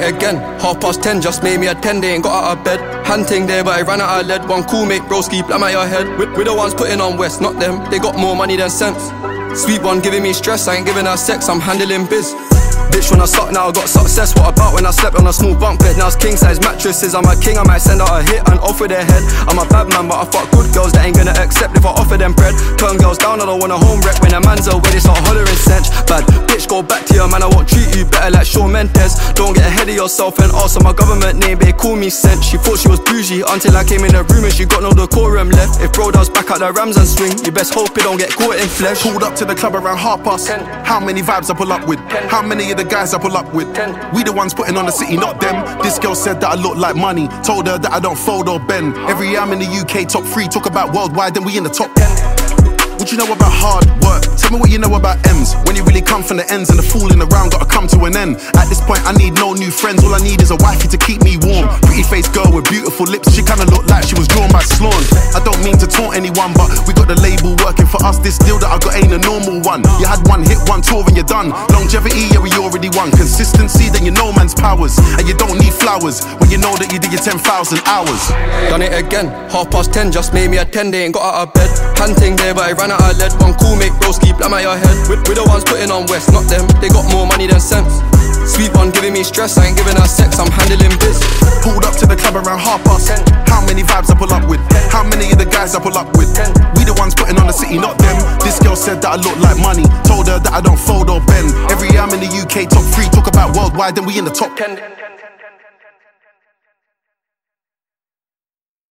again. 10:30, just made me a 10, they ain't got out of bed. Hunting there, but I ran out of lead. One cool mate, broski, blam at your head. We're the ones putting on West, not them. They got more money than sense. Sweet one giving me stress, I ain't giving her sex, I'm handling biz. Bitch, when I suck now I got success. What about when I slept on a small bunk bed? Now it's king size mattresses. I'm a king, I might send out a hit and offer their head. I'm a bad man, but I fuck good girls that ain't gonna accept if I offer them bread. Turn girls down, I don't want a home wreck. When a man's away, they start hollering stench. Bad bitch, go back to your man, I won't treat you better like Shawn Mendes. Don't get ahead of yourself and ask for my government name, they call me Sench. She thought she was bougie until I came in the room and she got no decorum left. If bro does back out the Rams and swing, you best hope it don't get caught in flesh. Pulled up to the club around 10:30. How many vibes I pull up with? How many of the guys I pull up with? We the ones putting on the city, not them. This girl said that I look like money. Told her that I don't fold or bend. Every year I'm in the UK top 3. Talk about worldwide, then we in the top 10. What you know about hard work? Tell me what you know about M's. When you really come from the ends and the fooling around gotta come to an end. At this point I need no new friends. All I need is a wifey to keep me warm. Pretty faced girl with beautiful lips. She kinda looked like she was drawn by Sloan. I don't mean to taunt anyone, but we got the label working for us. This deal that I got ain't a normal one. You had one hit, one tour and you're done. Longevity, yeah, we already won. Consistency, then you know man's powers. And you don't need flowers when you know that you did your 10,000 hours. Done it again, 10:30, just made me a 10, they ain't got out of bed. Hunting there, but I ran out of lead. One cool mate, broski, blam at your head. We're the ones putting on West, not them. They got more money than sense. Sweet one giving me stress, I ain't giving her sex, I'm handling biz. Pulled up to the club around 10:30. How many vibes I pull up with? How many of the guys I pull up with? We the ones putting on the city, not them. This girl said that I look like money. Told her that I don't fold or bend. Every year I'm in the UK top 3. Talk about worldwide, then we in the top 10.